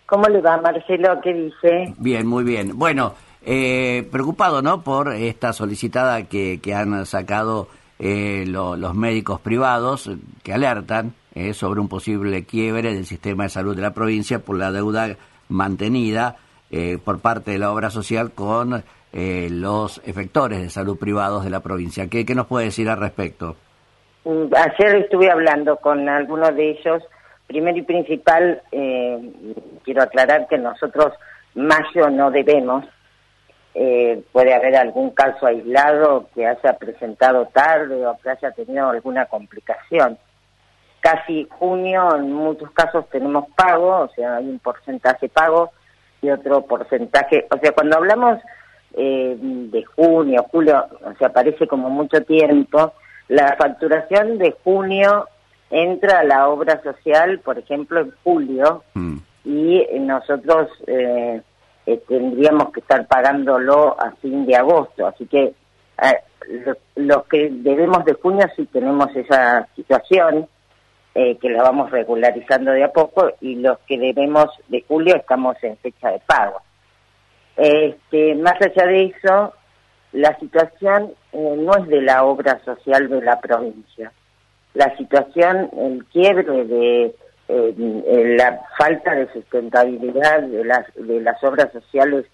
¿Cómo le va, Marcelo? ¿Qué dice? Bien, muy bien. Bueno, preocupado, ¿no?, por esta solicitada que han sacado los médicos privados que alertan sobre un posible quiebre del sistema de salud de la provincia por la deuda mantenida por parte de la obra social con los efectores de salud privados de la provincia. ¿Qué nos puede decir al respecto? Ayer estuve hablando con algunos de ellos. Primero y principal, quiero aclarar que nosotros mayo no debemos. Puede haber algún caso aislado que haya presentado tarde o que haya tenido alguna complicación. Casi junio, en muchos casos tenemos pago, o sea, hay un porcentaje pago y otro porcentaje. O sea, cuando hablamos de junio, julio, o sea, parece como mucho tiempo. La facturación de junio entra a la obra social, por ejemplo, en julio, y nosotros tendríamos que estar pagándolo a fin de agosto. Así que los que debemos de junio sí tenemos esa situación, que la vamos regularizando de a poco, y los que debemos de julio estamos en fecha de pago. Más allá de eso, la situación no es de la obra social de la provincia. La situación, el quiebre de la falta de sustentabilidad de las obras sociales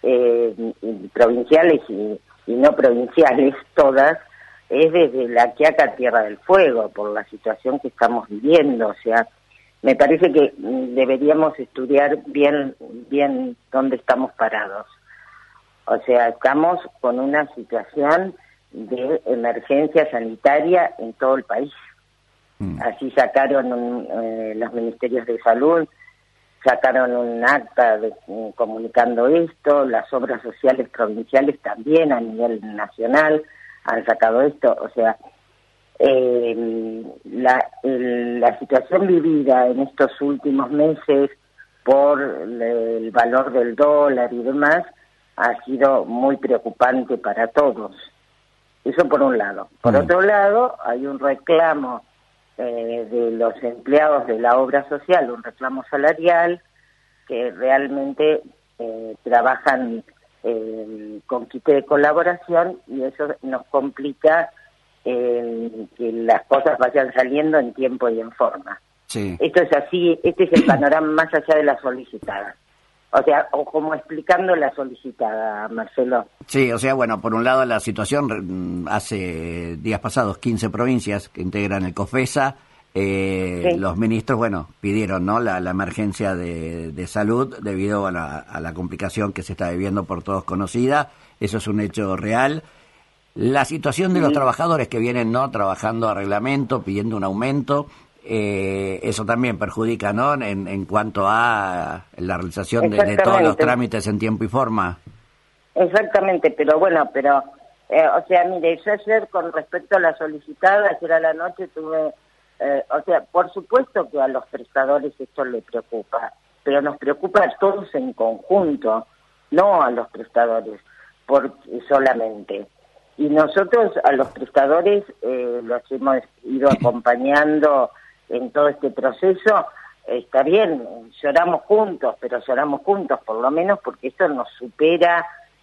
provinciales y no provinciales, todas, es desde La Quiaca Tierra del Fuego, por la situación que estamos viviendo. O sea, me parece que deberíamos estudiar bien dónde estamos parados. O sea, estamos con una situación de emergencia sanitaria en todo el país. Así sacaron los ministerios de salud, sacaron un acta comunicando esto, las obras sociales provinciales también a nivel nacional han sacado esto. O sea, la situación vivida en estos últimos meses por el valor del dólar y demás ha sido muy preocupante para todos. Eso por un lado. Por otro lado, hay un reclamo de los empleados de la obra social, un reclamo salarial, que realmente trabajan con quite de colaboración, y eso nos complica que las cosas vayan saliendo en tiempo y en forma. Sí. Esto es así, este es el panorama más allá de la solicitada. O sea, o como explicando la solicitada, Marcelo. Sí, o sea, bueno, por un lado la situación, hace días pasados 15 provincias que integran el COFESA, sí. Los ministros, bueno, pidieron, ¿no?, la emergencia de salud debido a la complicación que se está viviendo, por todos conocida. Eso es un hecho real. La situación de los trabajadores que vienen, ¿no?, trabajando a reglamento, pidiendo un aumento, eso también perjudica, ¿no?, en cuanto a la realización de todos los trámites en tiempo y forma. Exactamente, pero bueno, o sea, mire, yo ayer con respecto a la solicitada, ayer a la noche tuve, o sea, por supuesto que a los prestadores esto les preocupa, pero nos preocupa a todos en conjunto, no a los prestadores solamente. Y nosotros a los prestadores los hemos ido acompañando en todo este proceso. Está bien, lloramos juntos, pero lloramos juntos por lo menos porque esto nos supera.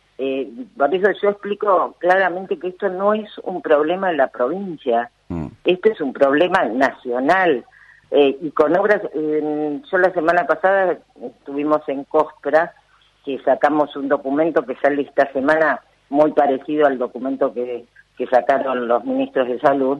Por eso yo explico claramente que esto no es un problema de la provincia, esto es un problema nacional. Y con obras, yo la semana pasada estuvimos en COSPRA, que sacamos un documento que sale esta semana muy parecido al documento que sacaron los ministros de salud.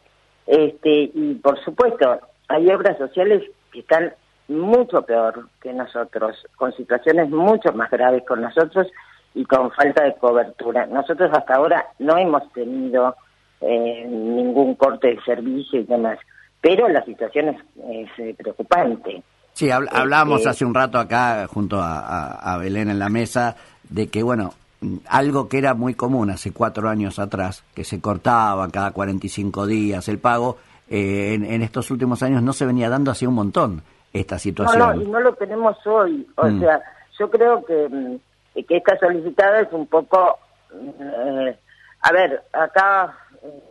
Y por supuesto, hay obras sociales que están mucho peor que nosotros, con situaciones mucho más graves con nosotros y con falta de cobertura. Nosotros hasta ahora no hemos tenido ningún corte de servicio y demás, pero la situación es preocupante. Sí, hablábamos hace un rato acá, junto a Belén en la mesa, de que, bueno, algo que era muy común hace 4 años atrás, que se cortaba cada 45 días el pago, en estos últimos años no se venía dando así un montón esta situación. No, y no lo tenemos hoy. O sea, yo creo que esta solicitada es un poco... a ver, acá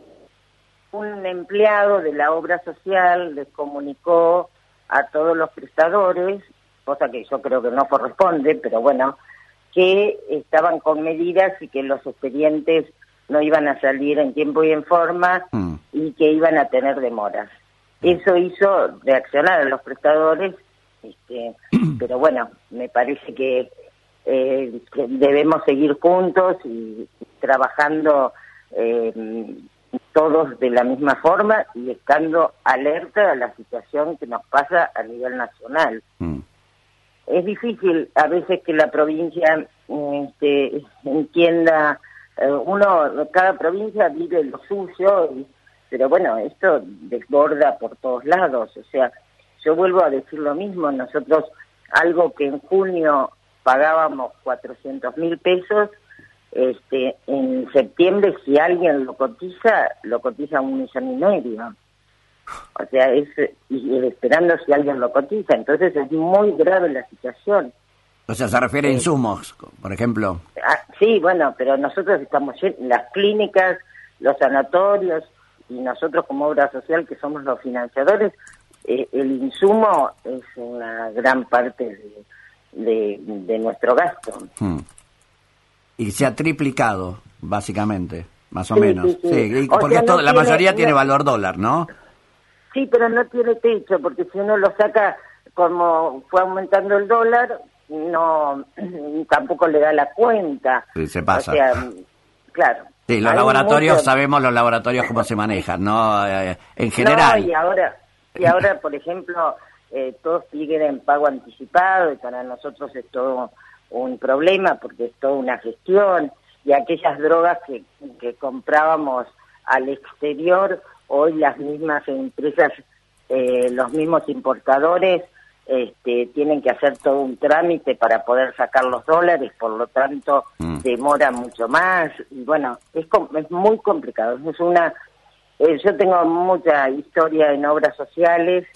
un empleado de la obra social les comunicó a todos los prestadores cosa que yo creo que no corresponde, pero bueno, que estaban con medidas y que los expedientes no iban a salir en tiempo y en forma y que iban a tener demoras. Eso hizo reaccionar a los prestadores, pero bueno, me parece que debemos seguir juntos y trabajando todos de la misma forma y estando alerta a la situación que nos pasa a nivel nacional. Es difícil a veces que la provincia entienda, cada provincia vive lo suyo, pero bueno, esto desborda por todos lados. O sea, yo vuelvo a decir lo mismo, nosotros algo que en junio pagábamos 400.000 pesos, en septiembre si alguien lo cotiza 1,5 millones. O sea, y esperando si alguien lo cotiza, entonces es muy grave la situación. O sea, se refiere a insumos, por ejemplo. Sí, bueno, pero nosotros estamos las clínicas, los sanatorios, y nosotros como obra social, que somos los financiadores, el insumo es una gran parte de nuestro gasto. Y se ha triplicado, básicamente, más o menos. Sí, porque sea, la mayoría tiene valor dólar, ¿no? Sí, pero no tiene techo, porque si uno lo saca como fue aumentando el dólar, no tampoco le da la cuenta. Sí, se pasa. O sea, claro. Sí, los laboratorios, sabemos los laboratorios cómo se manejan, ¿no? En general. No, y ahora, por ejemplo, todos piden pago anticipado, y para nosotros es todo un problema, porque es toda una gestión, y aquellas drogas que comprábamos al exterior, hoy las mismas empresas, los mismos importadores, tienen que hacer todo un trámite para poder sacar los dólares, por lo tanto demora mucho más, y bueno, es muy complicado. Yo tengo mucha historia en obras sociales,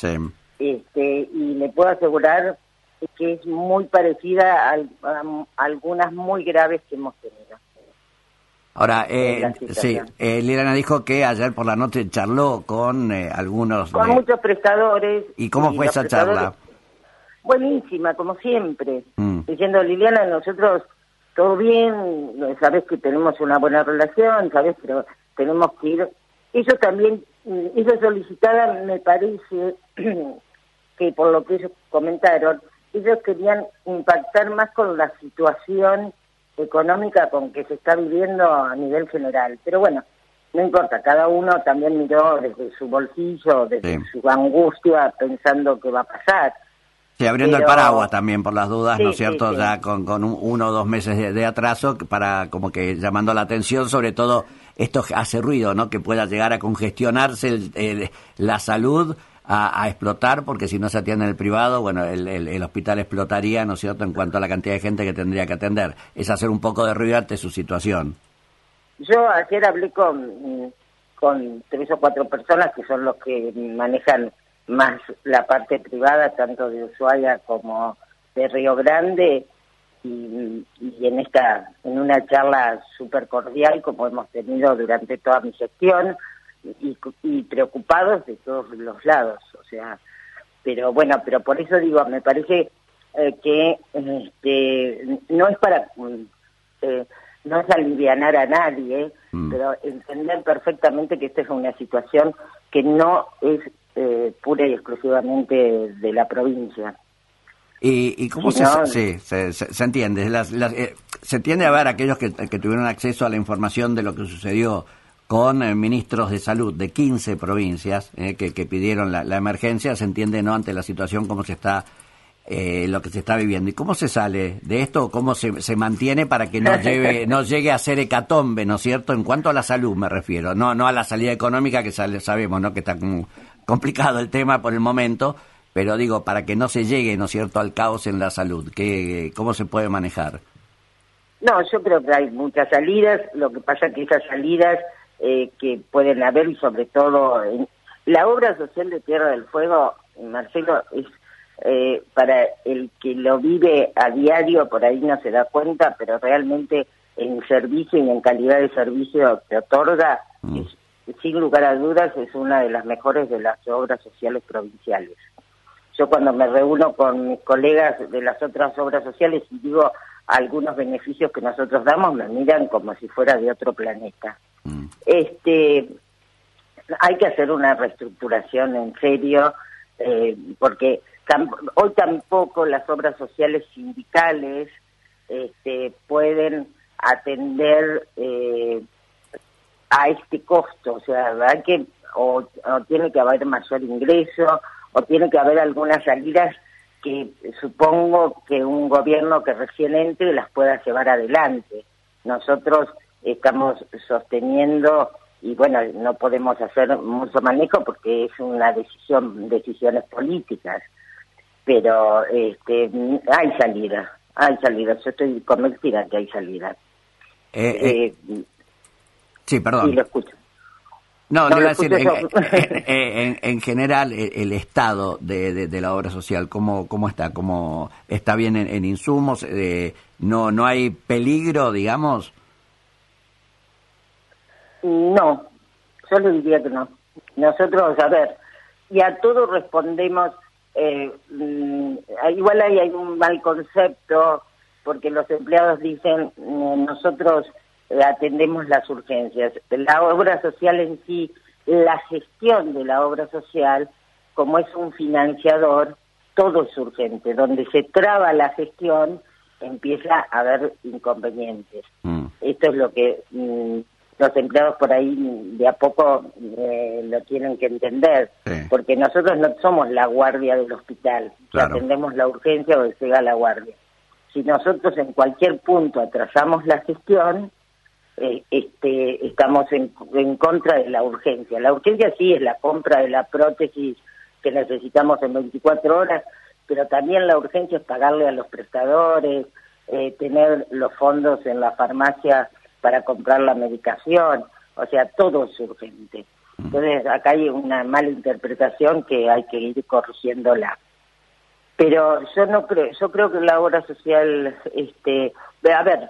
y le puedo asegurar que es muy parecida a algunas muy graves que hemos tenido. Ahora, Liliana dijo que ayer por la noche charló con algunos... Con muchos prestadores. ¿Y cómo fue esa charla? Buenísima, como siempre. Diciendo, Liliana, nosotros todo bien, sabes que tenemos una buena relación, sabes, pero tenemos que ir... Ellos también, ellos solicitaban, me parece, que por lo que ellos comentaron, ellos querían impactar más con la situación económica con que se está viviendo a nivel general. Pero bueno, no importa, cada uno también miró desde su bolsillo, desde su angustia, pensando qué va a pasar. Sí, abriendo el paraguas también por las dudas, ¿no es cierto? Ya con 1 o 2 meses de atraso, para como que llamando la atención, sobre todo esto hace ruido, ¿no? Que pueda llegar a congestionarse la salud, a explotar, porque si no se atiende en el privado, bueno, el hospital explotaría, ¿no es cierto?, en cuanto a la cantidad de gente que tendría que atender. Es hacer un poco de ruido ante su situación. Yo ayer hablé con 3 o 4 personas que son los que manejan más la parte privada, tanto de Ushuaia como de Río Grande, y en una charla súper cordial, como hemos tenido durante toda mi gestión, y preocupados de todos los lados, o sea, pero bueno, pero por eso digo, me parece que no es para no es alivianar a nadie, pero entender perfectamente que esta es una situación que no es pura y exclusivamente de la provincia. ¿Y cómo se entiende? Se entiende a ver aquellos que tuvieron acceso a la información de lo que sucedió con ministros de salud de 15 provincias que pidieron la emergencia, se entiende, ¿no?, ante la situación cómo se está lo que se está viviendo. ¿Y cómo se sale de esto? ¿Cómo se mantiene para que no llegue a ser hecatombe, ¿no es cierto? En cuanto a la salud me refiero, no a la salida económica, que sabemos, ¿no?, que está complicado el tema por el momento, pero digo, para que no se llegue, ¿no es cierto?, al caos en la salud. ¿Cómo se puede manejar? No, yo creo que hay muchas salidas, lo que pasa es que esas salidas que pueden haber, y sobre todo la obra social de Tierra del Fuego, Marcelo, es para el que lo vive a diario, por ahí no se da cuenta, pero realmente en servicio y en calidad de servicio que otorga, sin lugar a dudas, es una de las mejores de las obras sociales provinciales. Yo cuando me reúno con mis colegas de las otras obras sociales y digo algunos beneficios que nosotros damos, me miran como si fuera de otro planeta. Hay que hacer una reestructuración en serio, porque hoy tampoco las obras sociales sindicales pueden atender a este costo, o sea, hay que o tiene que haber mayor ingreso, o tiene que haber algunas salidas que supongo que un gobierno que recién entre las pueda llevar adelante. Nosotros estamos sosteniendo, y bueno, no podemos hacer mucho manejo porque es una decisiones políticas, pero hay salida, yo estoy convencida que hay salida. Sí, perdón. Sí, lo escucho. No, le iba a decir, en general, el estado de la obra social, ¿cómo está? ¿Cómo está bien en insumos? ¿No hay peligro, digamos? No, yo le diría que no. Nosotros, a ver, y a todo respondemos, igual hay un mal concepto, porque los empleados dicen, nosotros atendemos las urgencias. La obra social en sí, la gestión de la obra social, como es un financiador, todo es urgente. Donde se traba la gestión, empieza a haber inconvenientes. Esto es lo que los empleados por ahí de a poco lo tienen que entender, porque nosotros no somos la guardia del hospital, claro. Atendemos la urgencia o llega la guardia. Si nosotros en cualquier punto atrasamos la gestión, estamos en contra de la urgencia. La urgencia sí es la compra de la prótesis que necesitamos en 24 horas, pero también la urgencia es pagarle a los prestadores, tener los fondos en la farmacia para comprar la medicación, o sea, todo es urgente. Entonces acá hay una mala interpretación que hay que ir corrigiéndola. Pero yo creo que la obra social, a ver,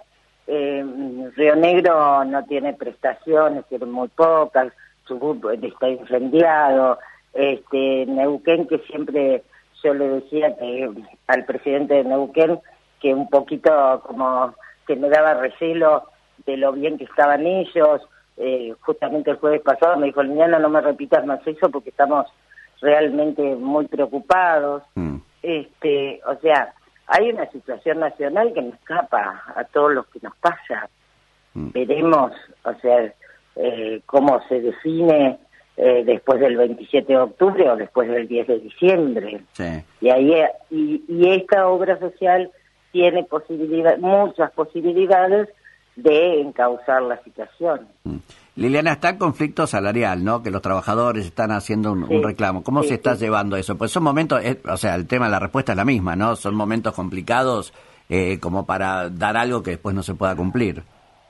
Río Negro no tiene prestaciones, tiene muy pocas, Chubut está incendiado, Neuquén, que siempre yo le decía que al presidente de Neuquén que un poquito como que me daba recelo de lo bien que estaban ellos, justamente el jueves pasado me dijo, Liliana, no me repitas más eso porque estamos realmente muy preocupados. O sea, hay una situación nacional que nos escapa a todos los que nos pasa. Veremos, o sea, cómo se define después del 27 de octubre o después del 10 de diciembre. Sí. Y ahí y esta obra social tiene muchas posibilidades de encauzar la situación. Liliana, está el conflicto salarial, ¿no? Que los trabajadores están haciendo un reclamo. ¿Cómo se está llevando eso? Pues son momentos, o sea, el tema, la respuesta es la misma, ¿no? Son momentos complicados como para dar algo que después no se pueda cumplir.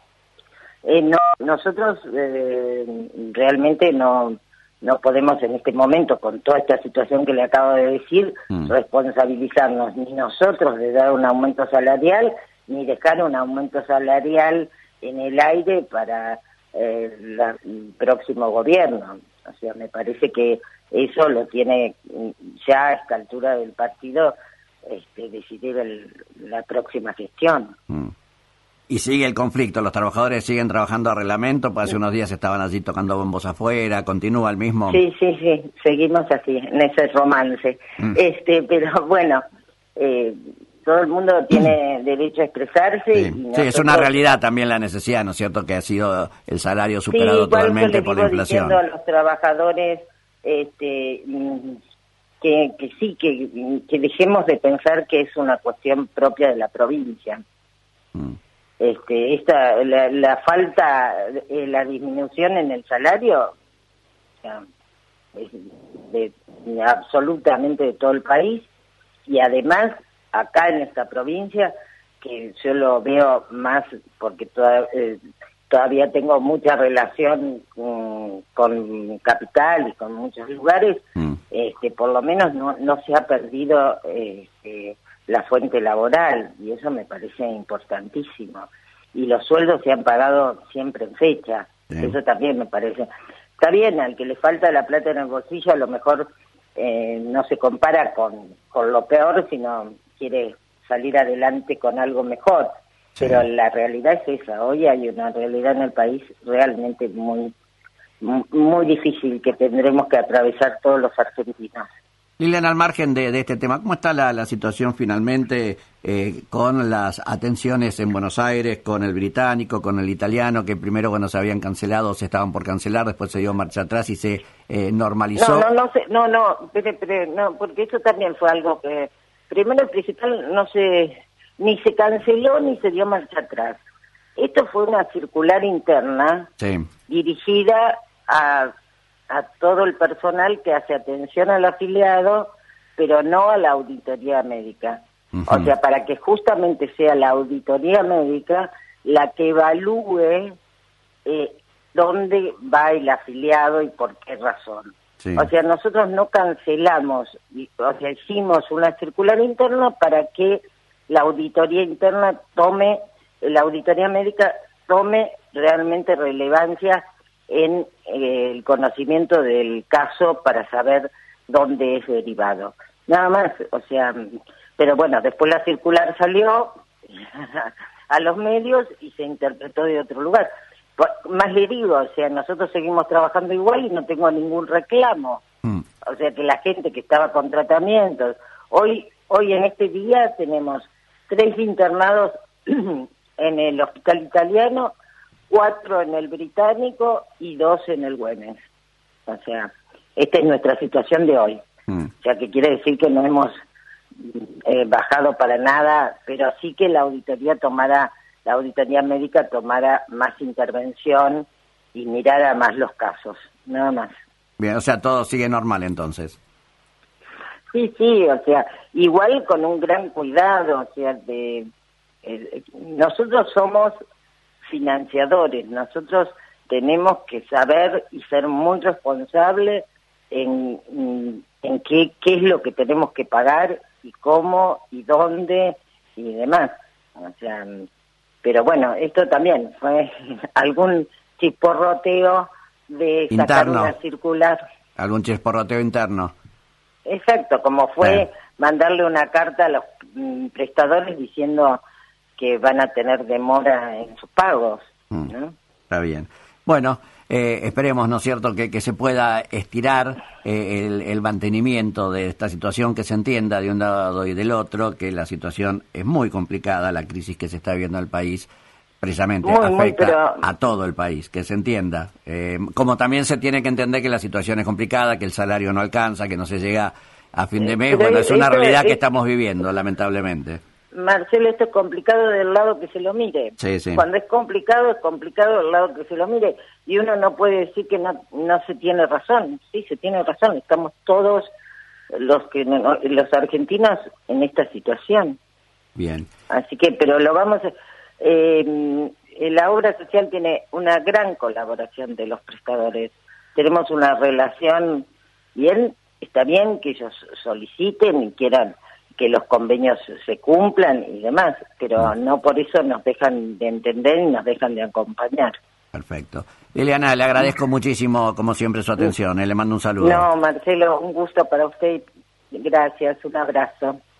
No, nosotros realmente no podemos en este momento, con toda esta situación que le acabo de decir, responsabilizarnos ni nosotros de dar un aumento salarial, ni dejar un aumento salarial en el aire para el próximo gobierno. O sea, me parece que eso lo tiene ya a esta altura del partido decidir la próxima gestión. Y sigue el conflicto, los trabajadores siguen trabajando a reglamento, pues hace unos días estaban allí tocando bombos afuera, continúa el mismo. Sí, seguimos así, en ese romance. Pero bueno, todo el mundo tiene derecho a expresarse. Sí, sí, es una realidad también la necesidad, ¿no es cierto?, que ha sido el salario superado totalmente por la inflación. Diciendo a los trabajadores que dejemos de pensar que es una cuestión propia de la provincia. La falta, la disminución en el salario, o sea, es absolutamente de todo el país, y además acá en esta provincia, que yo lo veo más porque todavía tengo mucha relación con Capital y con muchos lugares, por lo menos no se ha perdido la fuente laboral, y eso me parece importantísimo. Y los sueldos se han pagado siempre en fecha, eso también me parece. Está bien, al que le falta la plata en el bolsillo, a lo mejor no se compara con lo peor, sino quiere salir adelante con algo mejor. Sí. Pero la realidad es esa. Hoy hay una realidad en el país realmente muy, muy difícil que tendremos que atravesar todos los argentinos. Liliana, al margen de este tema, ¿cómo está la situación finalmente con las atenciones en Buenos Aires, con el británico, con el italiano, que primero, se habían cancelado, se estaban por cancelar, después se dio marcha atrás y se normalizó? No, porque eso también fue algo que, primero, el principal, ni se canceló ni se dio marcha atrás. Esto fue una circular interna dirigida a todo el personal que hace atención al afiliado, pero no a la auditoría médica. Uh-huh. O sea, para que justamente sea la auditoría médica la que evalúe dónde va el afiliado y por qué razón. Sí. O sea, nosotros no cancelamos, hicimos una circular interna para que la auditoría interna la auditoría médica tome realmente relevancia en el conocimiento del caso para saber dónde es derivado. Nada más, pero bueno, después la circular salió a los medios y se interpretó de otro lugar. Más le digo, nosotros seguimos trabajando igual y no tengo ningún reclamo. O sea, que la gente que estaba con tratamientos, hoy en este día tenemos 3 internados en el hospital italiano, 4 en el británico y 2 en el Güemes. O sea, esta es nuestra situación de hoy. O sea, que quiere decir que no hemos bajado para nada, pero sí que la auditoría médica tomara más intervención y mirara más los casos, nada más. Bien, o sea, todo sigue normal entonces. Sí, igual con un gran cuidado, nosotros somos financiadores, nosotros tenemos que saber y ser muy responsables en qué es lo que tenemos que pagar y cómo y dónde y demás. Pero bueno, esto también fue algún chisporroteo de sacar interno. Una circular. Algún chisporroteo interno. Exacto, como fue mandarle una carta a los prestadores diciendo que van a tener demora en sus pagos, ¿no? Está bien. Bueno, esperemos, ¿no es cierto?, que se pueda estirar el mantenimiento de esta situación, que se entienda de un lado y del otro, que la situación es muy complicada, la crisis que se está viviendo en el país, precisamente afecta a todo el país, que se entienda. Como también se tiene que entender que la situación es complicada, que el salario no alcanza, que no se llega a fin de mes. Bueno, es una realidad que estamos viviendo, lamentablemente. Marcelo, esto es complicado del lado que se lo mire. Sí. Cuando es complicado del lado que se lo mire. Y uno no puede decir que no se tiene razón. Sí, se tiene razón. Estamos todos los argentinos en esta situación. Bien. Así que, pero lo vamos a... la obra social tiene una gran colaboración de los prestadores. Tenemos una relación bien, está bien que ellos soliciten y quieran que los convenios se cumplan y demás, pero no por eso nos dejan de entender y nos dejan de acompañar. Perfecto. Liliana, le agradezco muchísimo, como siempre, su atención. Le mando un saludo. No, Marcelo, un gusto para usted. Gracias, un abrazo.